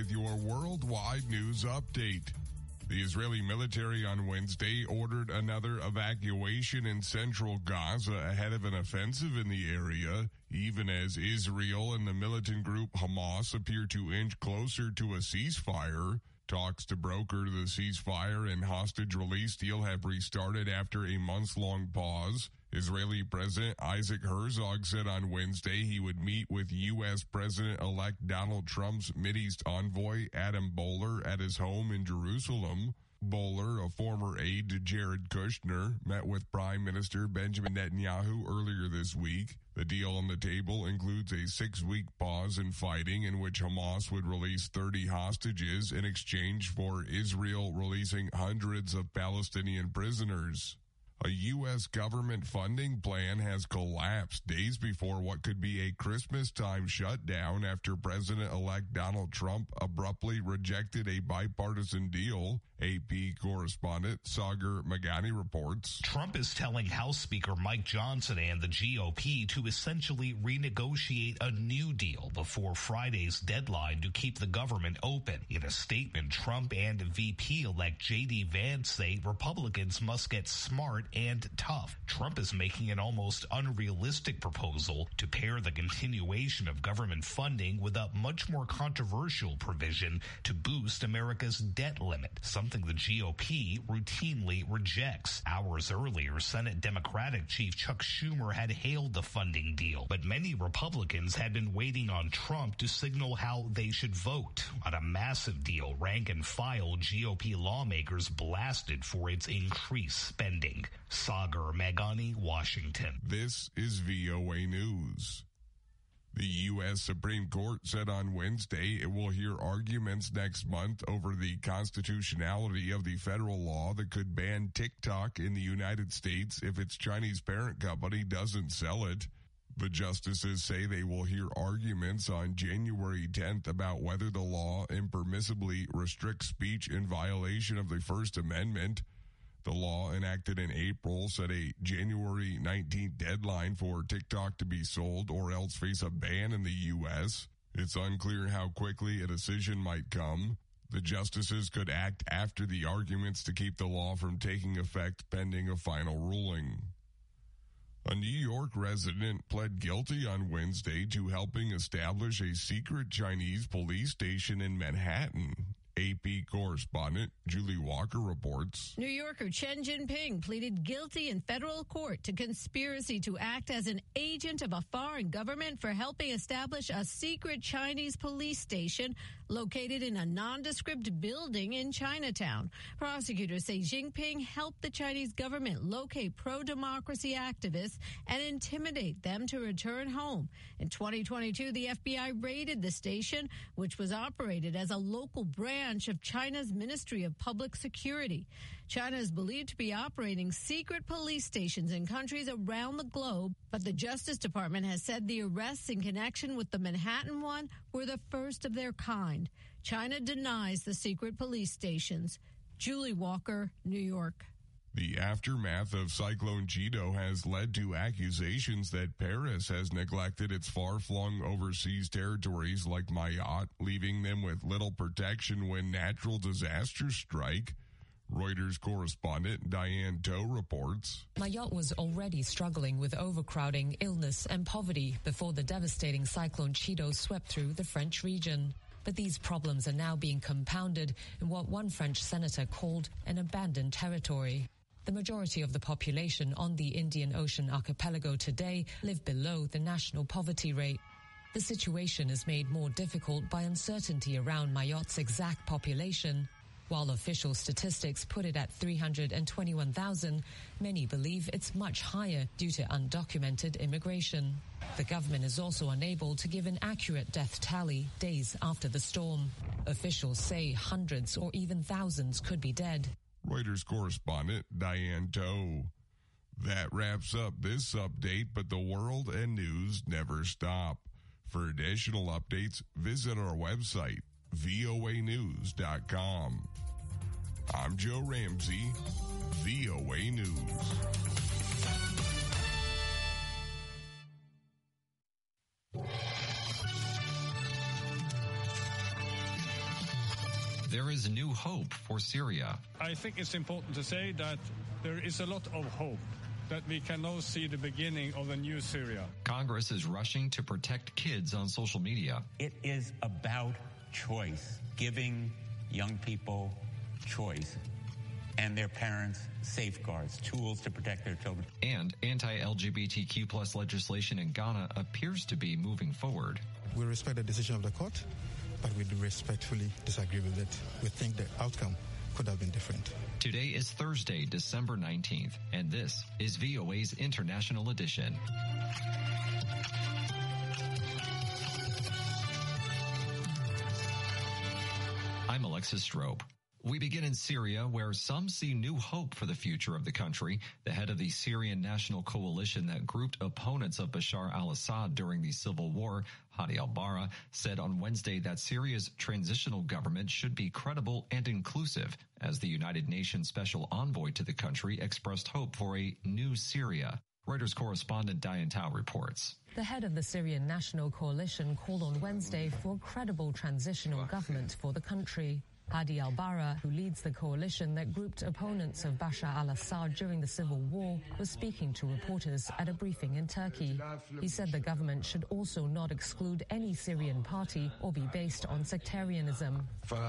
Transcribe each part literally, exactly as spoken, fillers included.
with your worldwide news update. The Israeli military on Wednesday ordered another evacuation in central Gaza ahead of an offensive in the area, even as Israel and the militant group Hamas appear to inch closer to a ceasefire. Talks to broker the ceasefire and hostage release deal have restarted after a months-long pause. Israeli President Isaac Herzog said on Wednesday he would meet with U S President-elect Donald Trump's Mideast envoy Adam Boehler at his home in Jerusalem. Boehler, a former aide to Jared Kushner, met with Prime Minister Benjamin Netanyahu earlier this week. The deal on the table includes a six-week pause in fighting in which Hamas would release thirty hostages in exchange for Israel releasing hundreds of Palestinian prisoners. A U S government funding plan has collapsed days before what could be a Christmas-time shutdown after President-elect Donald Trump abruptly rejected a bipartisan deal. A P correspondent Sagar Magani reports. Trump is telling House Speaker Mike Johnson and the G O P to essentially renegotiate a new deal before Friday's deadline to keep the government open. In a statement, Trump and V P-elect J D Vance say Republicans must get smart and tough. Trump is making an almost unrealistic proposal to pair the continuation of government funding with a much more controversial provision to boost America's debt limit, something the G O P routinely rejects. Hours earlier, Senate Democratic Chief Chuck Schumer had hailed the funding deal, but many Republicans had been waiting on Trump to signal how they should vote. On a massive deal, rank and file G O P lawmakers blasted for its increased spending. Sagar Magani, Washington. This is V O A News. The U S Supreme Court said on Wednesday it will hear arguments next month over the constitutionality of the federal law that could ban TikTok in the United States if its Chinese parent company doesn't sell it. The justices say they will hear arguments on January tenth about whether the law impermissibly restricts speech in violation of the First Amendment. The law enacted in April set a January nineteenth deadline for TikTok to be sold or else face a ban in the U S. It's unclear how quickly a decision might come. The justices could act after the arguments to keep the law from taking effect pending a final ruling. A New York resident pled guilty on Wednesday to helping establish a secret Chinese police station in Manhattan. A P correspondent Julie Walker reports. New Yorker Chen Jinping pleaded guilty in federal court to conspiracy to act as an agent of a foreign government for helping establish a secret Chinese police station located in a nondescript building in Chinatown. Prosecutors say Jinping helped the Chinese government locate pro-democracy activists and intimidate them to return home. In twenty twenty-two, the F B I raided the station, which was operated as a local branch of China's Ministry of Public Security. China is believed to be operating secret police stations in countries around the globe, but the Justice Department has said the arrests in connection with the Manhattan one were the first of their kind. China denies the secret police stations. Julie Walker, New York. The aftermath of Cyclone Chido has led to accusations that Paris has neglected its far-flung overseas territories like Mayotte, leaving them with little protection when natural disasters strike. Reuters correspondent Diane Toh reports. Mayotte was already struggling with overcrowding, illness, and poverty before the devastating Cyclone Chido swept through the French region. But these problems are now being compounded in what one French senator called an abandoned territory. The majority of the population on the Indian Ocean archipelago today live below the national poverty rate. The situation is made more difficult by uncertainty around Mayotte's exact population. While official statistics put it at three hundred twenty-one thousand, many believe it's much higher due to undocumented immigration. The government is also unable to give an accurate death tally days after the storm. Officials say hundreds or even thousands could be dead. Reuters correspondent Diane Toh. That wraps up this update, but the world and news never stop. For additional updates, visit our website, V O A news dot com. I'm Joe Ramsey, V O A News. there is new hope for Syria. I think it's important to say that there is a lot of hope that we can now see the beginning of a new Syria. Congress is rushing to protect kids on social media. It is about choice, giving young people choice and their parents safeguards, tools to protect their children. And anti-L G B T Q plus legislation in Ghana appears to be moving forward. We respect the decision of the court, but we do respectfully disagree with it. We think the outcome could have been different. Today is Thursday, December nineteenth, and this is V O A's International Edition. I'm Alexis Strope. We begin in Syria, where some see new hope for the future of the country. The head of the Syrian National Coalition that grouped opponents of Bashar al-Assad during the civil war, Hadi al-Barra, said on Wednesday that Syria's transitional government should be credible and inclusive, as the United Nations Special Envoy to the country expressed hope for a new Syria. Reuters correspondent Diane Tao reports. The head of the Syrian National Coalition called on Wednesday for a credible transitional government for the country. Hadi al-Barra, who leads the coalition that grouped opponents of Bashar al-Assad during the civil war, was speaking to reporters at a briefing in Turkey. He said the government should also not exclude any Syrian party or be based on sectarianism.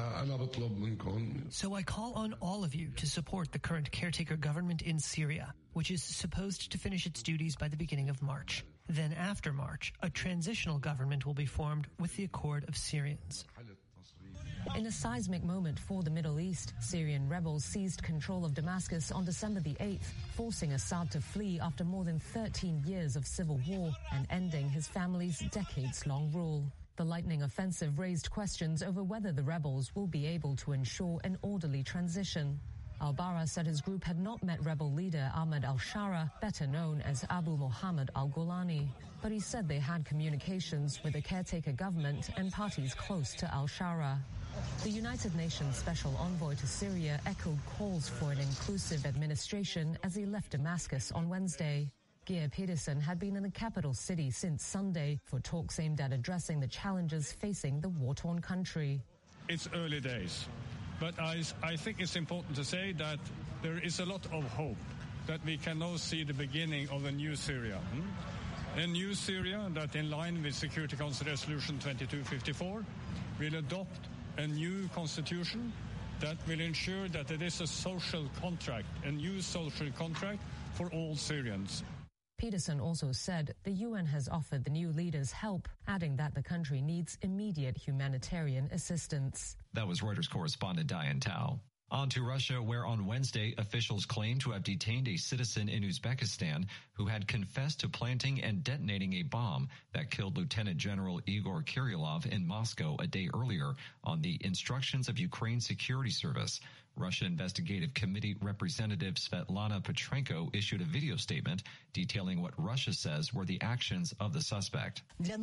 So I call on all of you to support the current caretaker government in Syria, which is supposed to finish its duties by the beginning of March. Then after March, a transitional government will be formed with the Accord of Syrians. In a seismic moment for the Middle East, Syrian rebels seized control of Damascus on December the eighth, forcing Assad to flee after more than thirteen years of civil war and ending his family's decades-long rule. The lightning offensive raised questions over whether the rebels will be able to ensure an orderly transition. Al-Barra said his group had not met rebel leader Ahmed al-Shara, better known as Abu Muhammad al-Golani, but he said they had communications with the caretaker government and parties close to al-Shara. The United Nations Special Envoy to Syria echoed calls for an inclusive administration as he left Damascus on Wednesday. Geir Pedersen had been in the capital city since Sunday for talks aimed at addressing the challenges facing the war-torn country. It's early days, but I, I think it's important to say that there is a lot of hope that we can now see the beginning of a new Syria. Hmm? A new Syria that, in line with Security Council Resolution twenty-two fifty-four, will adopt a new constitution that will ensure that it is a social contract, a new social contract for all Syrians. Pedersen also said the U N has offered the new leaders help, adding that the country needs immediate humanitarian assistance. That was Reuters correspondent Diane Tao. On to Russia, where on Wednesday, officials claim to have detained a citizen in Uzbekistan who had confessed to planting and detonating a bomb that killed Lieutenant General Igor Kirilov in Moscow a day earlier on the instructions of Ukraine's security service. Russia Investigative Committee Representative Svetlana Petrenko issued a video statement detailing what Russia says were the actions of the suspect.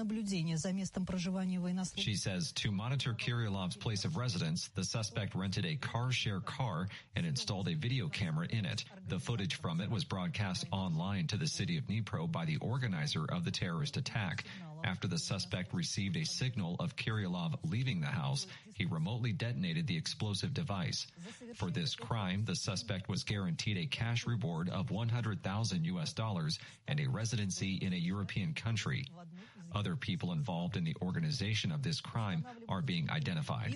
She says to monitor Kirilov's place of residence, the suspect rented a car share car and installed a video camera in it. The footage from it was broadcast online to the city of Dnipro by the organizer of the terrorist attack. After the suspect received a signal of Kirilov leaving the house, he remotely detonated the explosive device. For this crime, the suspect was guaranteed a cash reward of one hundred thousand U S dollars and a residency in a European country. Other people involved in the organization of this crime are being identified.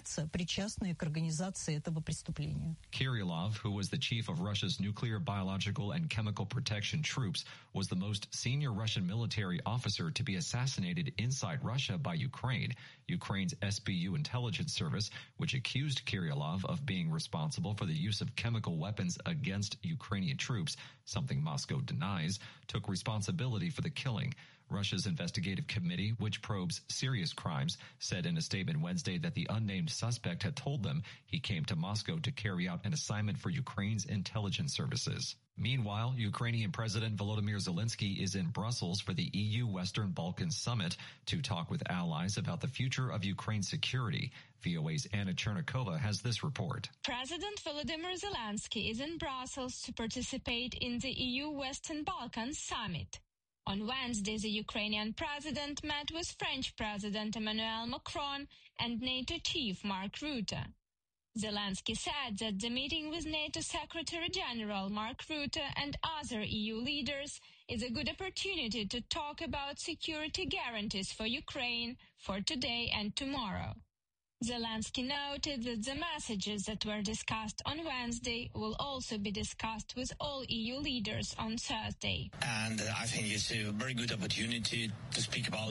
Kirilov, who was the chief of Russia's nuclear, biological, and chemical protection troops, was the most senior Russian military officer to be assassinated inside Russia by Ukraine. Ukraine's S B U intelligence service, which accused Kirilov of being responsible for the use of chemical weapons against Ukrainian troops, something Moscow denies, took responsibility for the killing. Russia's investigative committee, which probes serious crimes, said in a statement Wednesday that the unnamed suspect had told them he came to Moscow to carry out an assignment for Ukraine's intelligence services. Meanwhile, Ukrainian President Volodymyr Zelensky is in Brussels for the E U Western Balkans Summit to talk with allies about the future of Ukraine's security. V O A's Anna Chernikova has this report. President Volodymyr Zelensky is in Brussels to participate in the E U Western Balkans Summit. On Wednesday, the Ukrainian president met with French President Emmanuel Macron and NATO chief Mark Rutte. Zelensky said that the meeting with NATO Secretary General Mark Rutte and other E U leaders is a good opportunity to talk about security guarantees for Ukraine for today and tomorrow. Zelensky noted that the messages that were discussed on Wednesday will also be discussed with all E U leaders on Thursday. And uh, I think it's a very good opportunity to speak about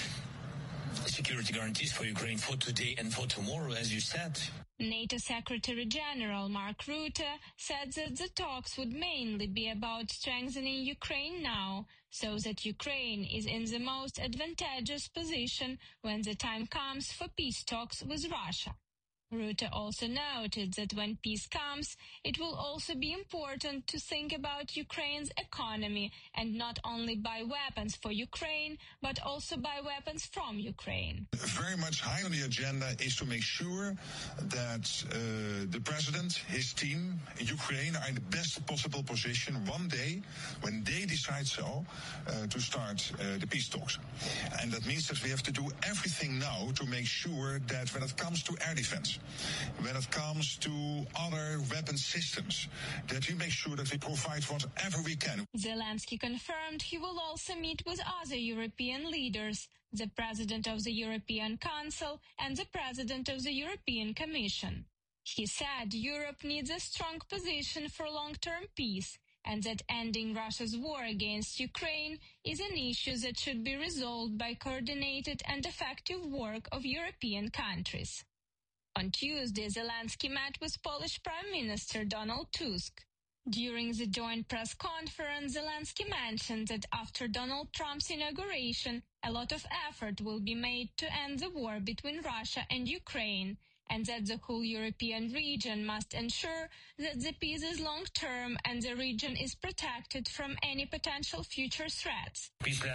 security guarantees for Ukraine for today and for tomorrow, as you said. NATO Secretary General Mark Rutte said that the talks would mainly be about strengthening Ukraine now, so that Ukraine is in the most advantageous position when the time comes for peace talks with Russia. Rutte also noted that when peace comes, it will also be important to think about Ukraine's economy and not only buy weapons for Ukraine, but also buy weapons from Ukraine. Very much high on the agenda is to make sure that uh, the president, his team, Ukraine are in the best possible position one day when they decide so uh, to start uh, the peace talks. And that means that we have to do everything now to make sure that when it comes to air defense, when it comes to other weapon systems, that we make sure that we provide whatever we can. Zelensky confirmed he will also meet with other European leaders, the President of the European Council and the President of the European Commission. He said Europe needs a strong position for long-term peace, and that ending Russia's war against Ukraine is an issue that should be resolved by coordinated and effective work of European countries. On Tuesday, Zelensky met with Polish Prime Minister Donald Tusk. During the joint press conference, Zelensky mentioned that after Donald Trump's inauguration, a lot of effort will be made to end the war between Russia and Ukraine, and that the whole European region must ensure that the peace is long-term and the region is protected from any potential future threats.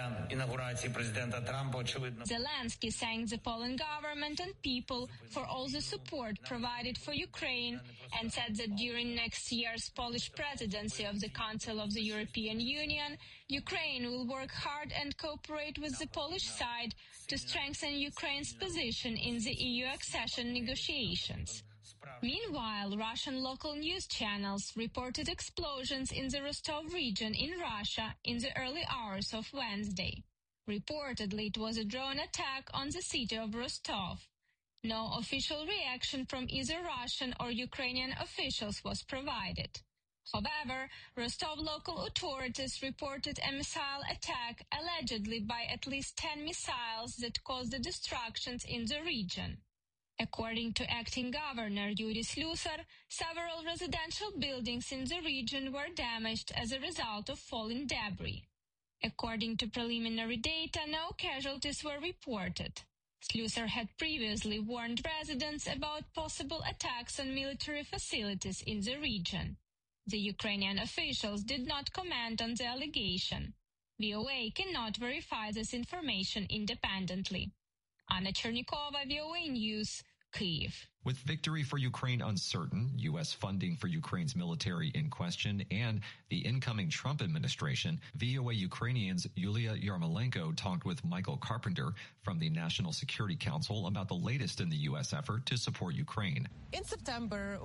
Zelensky thanked the Polish government and people for all the support provided for Ukraine and said that during next year's Polish presidency of the Council of the European Union, Ukraine will work hard and cooperate with the Polish side to strengthen Ukraine's position in the E U accession negotiations. Meanwhile, Russian local news channels reported explosions in the Rostov region in Russia in the early hours of Wednesday. Reportedly, it was a drone attack on the city of Rostov. No official reaction from either Russian or Ukrainian officials was provided. However, Rostov local authorities reported a missile attack allegedly by at least ten missiles that caused the destructions in the region. According to acting governor Yuri Slusar, several residential buildings in the region were damaged as a result of falling debris. According to preliminary data, no casualties were reported. Slusar had previously warned residents about possible attacks on military facilities in the region. The Ukrainian officials did not comment on the allegation. V O A cannot verify this information independently. Anna Chernikova, V O A News, Kyiv. With victory for Ukraine uncertain, U S funding for Ukraine's military in question, and the incoming Trump administration, V O A Ukrainian's Yulia Yarmolenko talked with Michael Carpenter from the National Security Council about the latest in the U S effort to support Ukraine. In September,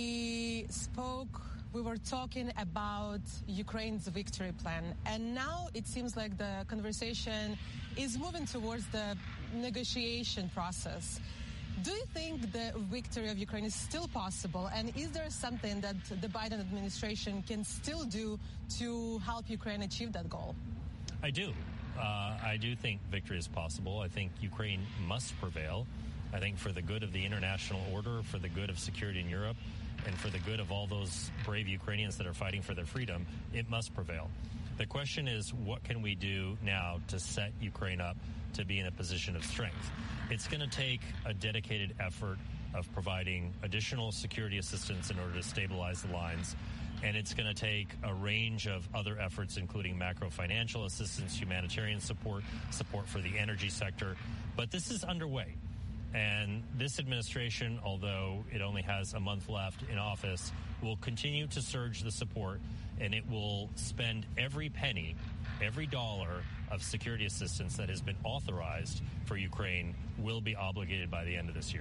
we spoke We were talking about Ukraine's victory plan, and now it seems like the conversation is moving towards the negotiation process. Do you think the victory of Ukraine is still possible, and is there something that the Biden administration can still do to help Ukraine achieve that goal? I do. Uh, I do think victory is possible. I think Ukraine must prevail. I think for the good of the international order, for the good of security in Europe, and for the good of all those brave Ukrainians that are fighting for their freedom, it must prevail. The question is, what can we do now to set Ukraine up to be in a position of strength? It's going to take a dedicated effort of providing additional security assistance in order to stabilize the lines. And it's going to take a range of other efforts, including macro-financial assistance, humanitarian support, support for the energy sector. But this is underway. And this administration, although it only has a month left in office, will continue to surge the support, and it will spend every penny, every dollar of security assistance that has been authorized for Ukraine will be obligated by the end of this year.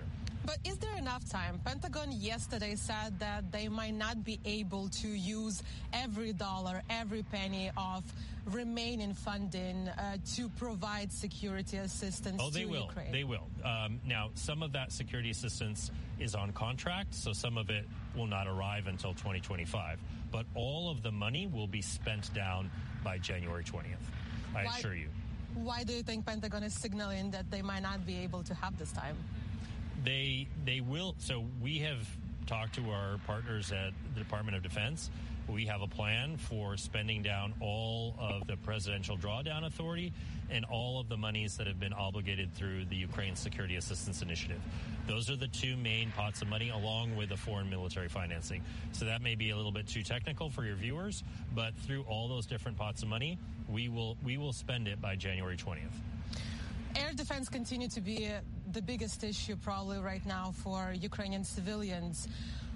But is there enough time? Pentagon yesterday said that they might not be able to use every dollar, every penny of remaining funding uh, to provide security assistance oh, they to will. Ukraine. They will. Um, now, some of that security assistance is on contract, so some of it will not arrive until twenty twenty-five. But all of the money will be spent down by January twentieth, I Why, assure you. Why do you think Pentagon is signaling that they might not be able to have this time? They they will. So we have talked to our partners at the Department of Defense. We have a plan for spending down all of the Presidential Drawdown Authority and all of the monies that have been obligated through the Ukraine Security Assistance Initiative. Those are the two main pots of money, along with the foreign military financing. So that may be a little bit too technical for your viewers, but through all those different pots of money, we will we will spend it by January twentieth. Air defense continue to be the biggest issue probably right now for Ukrainian civilians.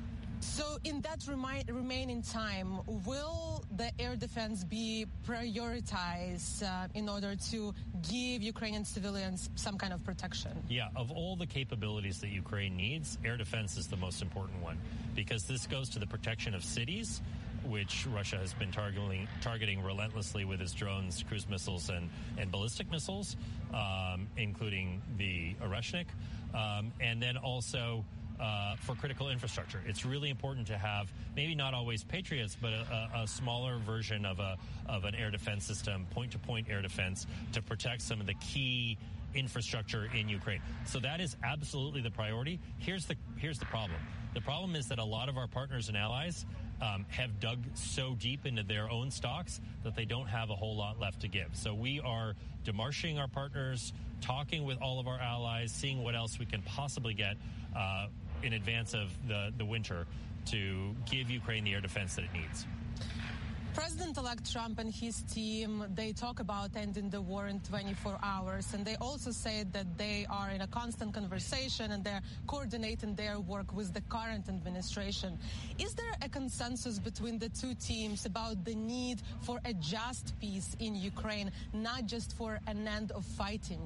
So in that remi- remaining time, will the air defense be prioritized uh, in order to give Ukrainian civilians some kind of protection? Yeah, of all the capabilities that Ukraine needs, air defense is the most important one, because this goes to the protection of cities, which Russia has been targeting, targeting relentlessly with its drones, cruise missiles, and, and ballistic missiles, um, including the Oreshnik, um, and then also Uh, for critical infrastructure. It's really important to have maybe not always Patriots, but a, a smaller version of a of an air defense system, point-to-point air defense, to protect some of the key infrastructure in Ukraine. So that is absolutely the priority. Here's the here's the problem. The problem is that a lot of our partners and allies um, have dug so deep into their own stocks that they don't have a whole lot left to give. So we are demarching our partners, talking with all of our allies, seeing what else we can possibly get uh, in advance of the, the winter to give Ukraine the air defense that it needs. President-elect Trump and his team, they talk about ending the war in twenty-four hours, and they also said that they are in a constant conversation and they're coordinating their work with the current administration. Is there a consensus between the two teams about the need for a just peace in Ukraine, not just for an end of fighting?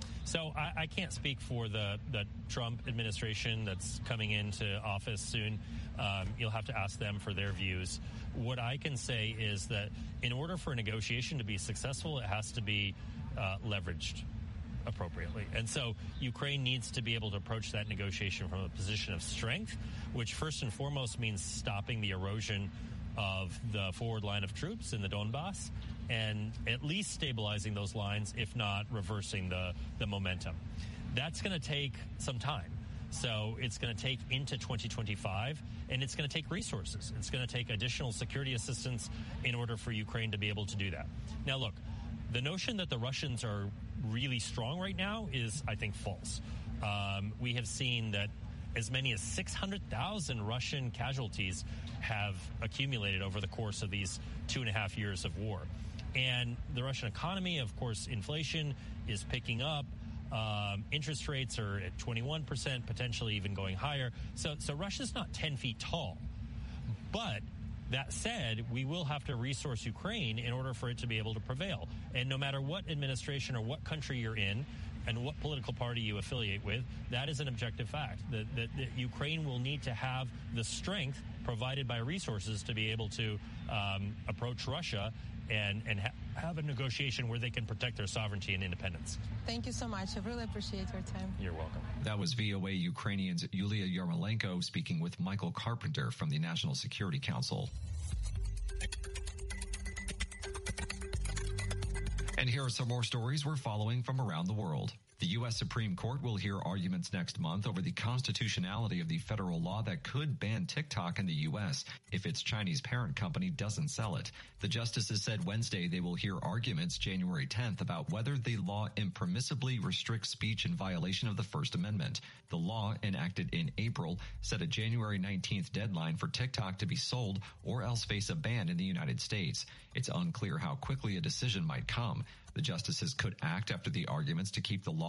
So I, I can't speak for the, the Trump administration that's coming into office soon. Um, you'll have to ask them for their views. What I can say is that in order for a negotiation to be successful, it has to be uh, leveraged appropriately. And so Ukraine needs to be able to approach that negotiation from a position of strength, which first and foremost means stopping the erosion of the forward line of troops in the Donbass, and at least stabilizing those lines, if not reversing the, the momentum. That's going to take some time. So it's going to take into twenty twenty-five, and it's going to take resources. It's going to take additional security assistance in order for Ukraine to be able to do that. Now, look, the notion that the Russians are really strong right now is, I think, false. Um, we have seen that as many as six hundred thousand Russian casualties have accumulated over the course of these two and a half years of war. And the Russian economy, of course, inflation is picking up. Um, interest rates are at twenty-one percent, potentially even going higher. So, so Russia's not ten feet tall. But that said, we will have to resource Ukraine in order for it to be able to prevail. And no matter what administration or what country you're in, and what political party you affiliate with, that is an objective fact. That, that, that Ukraine will need to have the strength provided by resources to be able to um, approach Russia and, and ha- have a negotiation where they can protect their sovereignty and independence. Thank you so much. I really appreciate your time. You're welcome. That was V O A Ukrainian's Yulia Yarmolenko speaking with Michael Carpenter from the National Security Council. And here are some more stories we're following from around the world. The U S Supreme Court will hear arguments next month over the constitutionality of the federal law that could ban TikTok in the U S if its Chinese parent company doesn't sell it. The justices said Wednesday they will hear arguments January tenth about whether the law impermissibly restricts speech in violation of the First Amendment. The law, enacted in April, set a January nineteenth deadline for TikTok to be sold or else face a ban in the United States. It's unclear how quickly a decision might come. The justices could act after the arguments to keep the law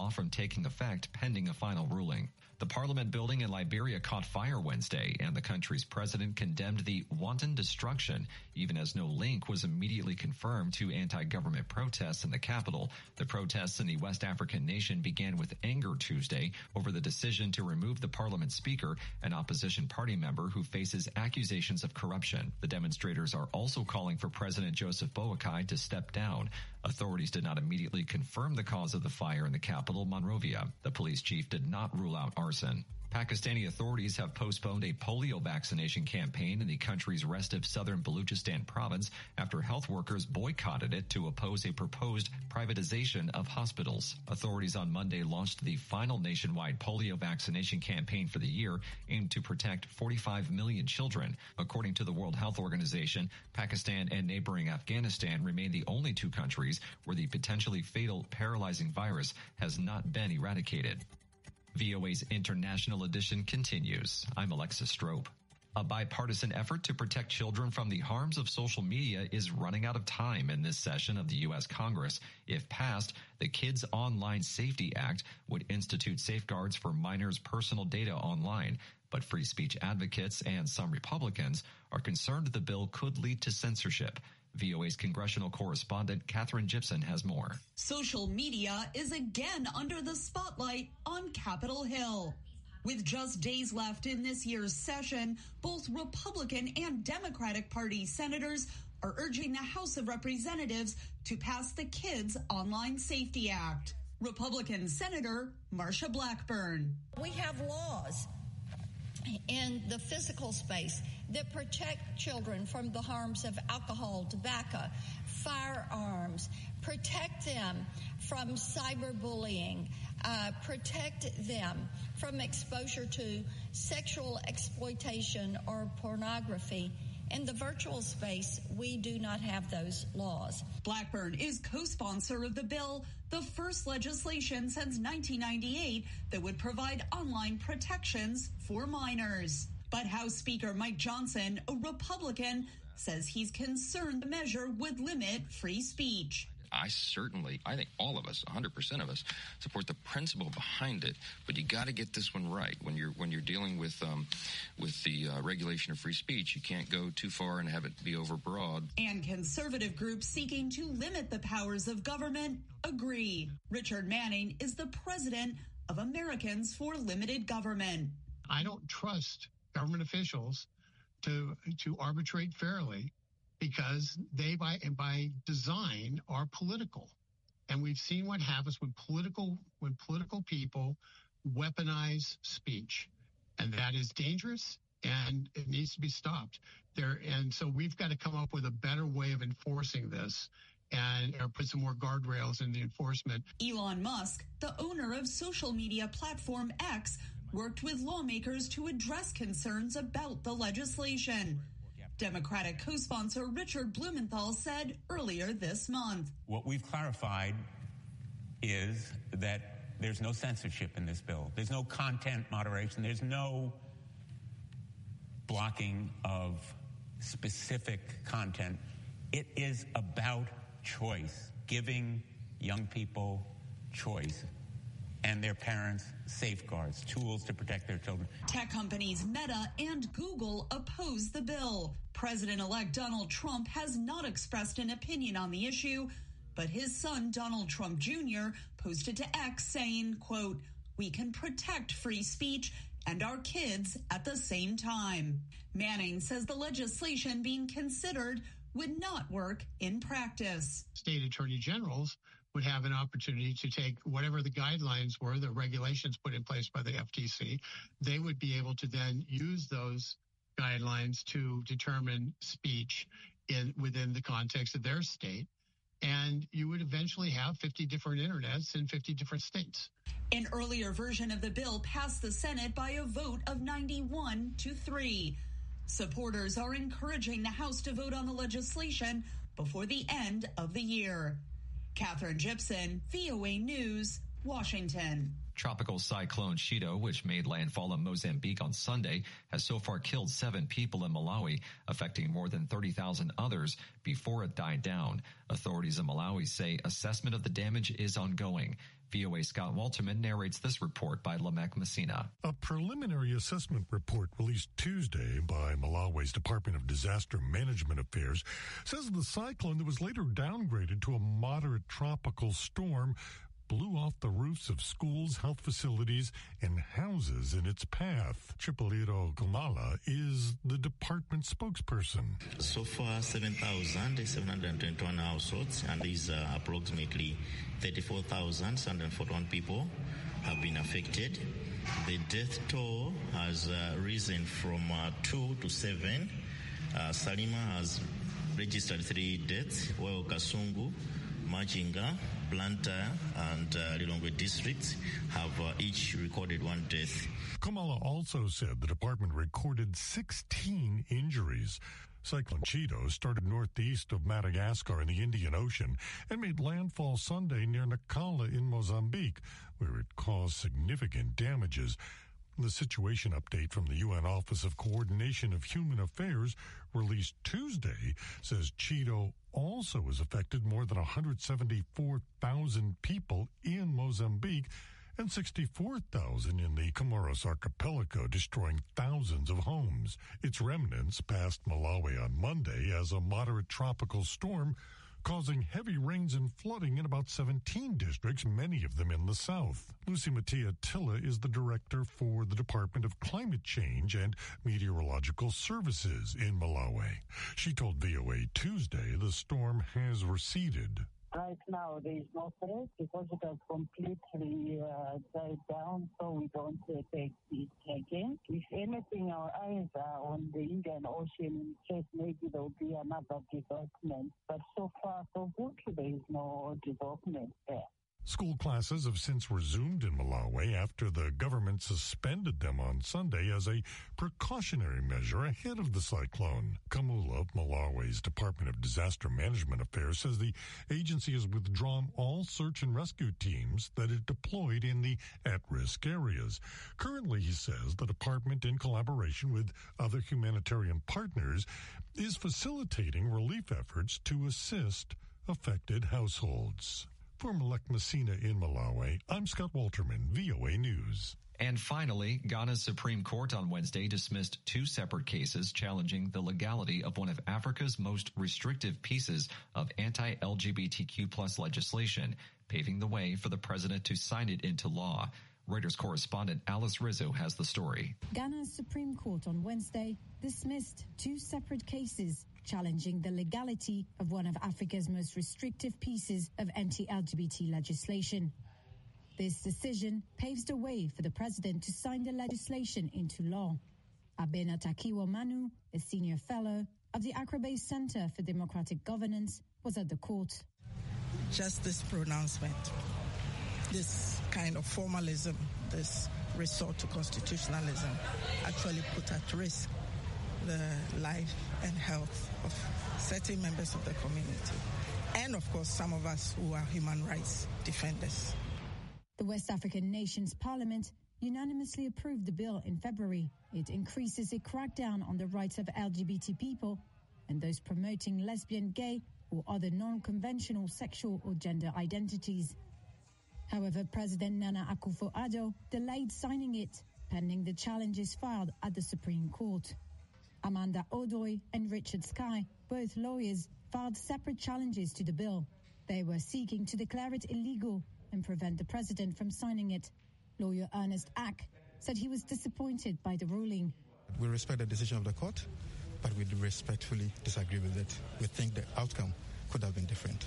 law from taking effect pending a final ruling. The parliament building in Liberia caught fire Wednesday, and the country's president condemned the wanton destruction, even as no link was immediately confirmed to anti-government protests in the capital. The protests in the West African nation began with anger Tuesday over the decision to remove the parliament speaker, an opposition party member who faces accusations of corruption. The demonstrators are also calling for President Joseph Boakai to step down. Authorities did not immediately confirm the cause of the fire in the capital, Monrovia. The police chief did not rule out arson. Pakistani authorities have postponed a polio vaccination campaign in the country's restive southern Baluchistan province after health workers boycotted it to oppose a proposed privatization of hospitals. Authorities on Monday launched the final nationwide polio vaccination campaign for the year, aimed to protect forty-five million children. According to the World Health Organization, Pakistan and neighboring Afghanistan remain the only two countries where the potentially fatal paralyzing virus has not been eradicated. V O A's International Edition continues. I'm Alexis Strope. A bipartisan effort to protect children from the harms of social media is running out of time in this session of the U S Congress. If passed, the Kids Online Safety Act would institute safeguards for minors' personal data online. But free speech advocates and some Republicans are concerned the bill could lead to censorship. V O A's congressional correspondent Katherine Gibson has more. Social media is again under the spotlight on Capitol Hill. With just days left in this year's session, both Republican and Democratic Party senators are urging the House of Representatives to pass the Kids Online Safety Act. Republican Senator Marsha Blackburn. We have laws in the physical space that protect children from the harms of alcohol, tobacco, firearms, protect them from cyberbullying, uh, protect them from exposure to sexual exploitation or pornography. In the virtual space, we do not have those laws. Blackburn is co-sponsor of the bill, the first legislation since nineteen ninety-eight that would provide online protections for minors. But House Speaker Mike Johnson, a Republican, says he's concerned the measure would limit free speech. I certainly, I think all of us, one hundred percent of us, support the principle behind it. But you got to get this one right. When you're when you're dealing with um, with the uh, regulation of free speech, you can't go too far and have it be overbroad. And conservative groups seeking to limit the powers of government agree. Richard Manning is the president of Americans for Limited Government. I don't trust government officials to to arbitrate fairly, because they, by by design, are political. And we've seen what happens when political when political people weaponize speech. And that is dangerous, and it needs to be stopped. There, and so we've got to come up with a better way of enforcing this and or put some more guardrails in the enforcement. Elon Musk, the owner of social media platform X, worked with lawmakers to address concerns about the legislation. Democratic co-sponsor Richard Blumenthal said earlier this month. What we've clarified is that there's no censorship in this bill. There's no content moderation. There's no blocking of specific content. It is about choice, giving young people choice and their parents safeguards, tools to protect their children. Tech companies Meta and Google oppose the bill. President-elect Donald Trump has not expressed an opinion on the issue, but his son, Donald Trump Junior, posted to X saying, quote, "We can protect free speech and our kids at the same time." Manning says the legislation being considered would not work in practice. State attorney generals would have an opportunity to take whatever the guidelines were, the regulations put in place by the F T C. They would be able to then use those guidelines to determine speech in within the context of their state. And you would eventually have fifty different internets in fifty different states. An earlier version of the bill passed the Senate by a vote of ninety-one to three. Supporters are encouraging the House to vote on the legislation before the end of the year. Katherine Gibson, V O A News, Washington. Tropical cyclone Chido, which made landfall in Mozambique on Sunday, has so far killed seven people in Malawi, affecting more than thirty thousand others before it died down. Authorities in Malawi say assessment of the damage is ongoing. V O A Scott Walterman narrates this report by Lamek Messina. A preliminary assessment report released Tuesday by Malawi's Department of Disaster Management Affairs says the cyclone that was later downgraded to a moderate tropical storm blew off the roofs of schools, health facilities, and houses in its path. Chipoliro Kumala is the department spokesperson. So far, seven thousand seven hundred twenty-one households, and these are approximately thirty-four thousand seven hundred forty-one people have been affected. The death toll has uh, risen from uh, two to seven. Uh, Salima has registered three deaths, while Kasungu, Machinga, Blantyre, and uh, Lilongwe districts have uh, each recorded one death. Kamala also said the department recorded sixteen injuries. Cyclone Chido started northeast of Madagascar in the Indian Ocean and made landfall Sunday near Nacala in Mozambique, where it caused significant damages. The situation update from the U N Office of Coordination of Human Affairs released Tuesday says Chido also has affected more than one hundred seventy-four thousand people in Mozambique and sixty-four thousand in the Comoros archipelago, destroying thousands of homes. Its remnants passed Malawi on Monday as a moderate tropical storm, causing heavy rains and flooding in about seventeen districts, many of them in the south. Lucy Mattia Tilla is the director for the Department of Climate Change and Meteorological Services in Malawi. She told V O A Tuesday the storm has receded. Right now, there is no threat because it has completely uh, died down, so we don't uh, take it again. If anything, our eyes are on the Indian Ocean in case maybe there will be another development. But so far, so good, there is no development there. School classes have since resumed in Malawi after the government suspended them on Sunday as a precautionary measure ahead of the cyclone. Kamula, Malawi's Department of Disaster Management Affairs, says the agency has withdrawn all search and rescue teams that it deployed in the at-risk areas. Currently, he says, the department, in collaboration with other humanitarian partners, is facilitating relief efforts to assist affected households. For Malek Messina in Malawi, I'm Scott Walterman, V O A News. And finally, Ghana's Supreme Court on Wednesday dismissed two separate cases challenging the legality of one of Africa's most restrictive pieces of anti-L G B T Q plus legislation, paving the way for the president to sign it into law. Reuters correspondent Alice Rizzo has the story. Ghana's Supreme Court on Wednesday dismissed two separate cases challenging the legality of one of Africa's most restrictive pieces of anti-L G B T legislation. This decision paves the way for the president to sign the legislation into law. Abena Takiwa Manu, a senior fellow of the Accra-based Center for Democratic Governance, was at the court. Just this pronouncement, this kind of formalism, this resort to constitutionalism actually put at risk the life and health of certain members of the community, and of course some of us who are human rights defenders. The West African nation's parliament unanimously approved the bill in February. It increases a crackdown on the rights of L G B T people and those promoting lesbian, gay, or other non-conventional sexual or gender identities. However, President Nana Akufo-Addo delayed signing it, pending the challenges filed at the Supreme Court. Amanda Odoy and Richard Sky, both lawyers, filed separate challenges to the bill. They were seeking to declare it illegal and prevent the president from signing it. Lawyer Ernest Ack said he was disappointed by the ruling. We respect the decision of the court, but we respectfully disagree with it. We think the outcome could have been different.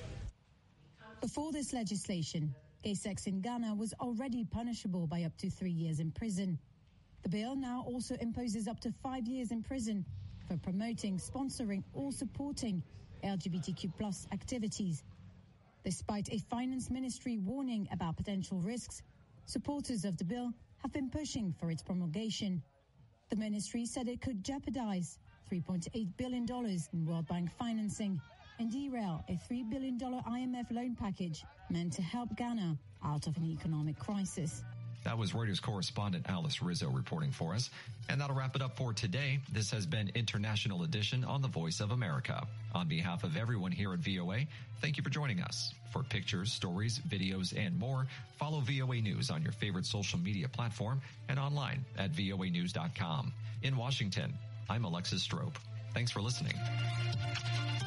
Before this legislation, gay sex in Ghana was already punishable by up to three years in prison. The bill now also imposes up to five years in prison for promoting, sponsoring, or supporting L G B T Q plus activities. Despite a finance ministry warning about potential risks, supporters of the bill have been pushing for its promulgation. The ministry said it could jeopardize three point eight billion dollars in World Bank financing and derail a three billion dollars I M F loan package meant to help Ghana out of an economic crisis. That was Reuters correspondent Alice Rizzo reporting for us. And that'll wrap it up for today. This has been International Edition on the Voice of America. On behalf of everyone here at V O A, thank you for joining us. For pictures, stories, videos, and more, follow V O A News on your favorite social media platform and online at V O A news dot com. In Washington, I'm Alexis Strope. Thanks for listening.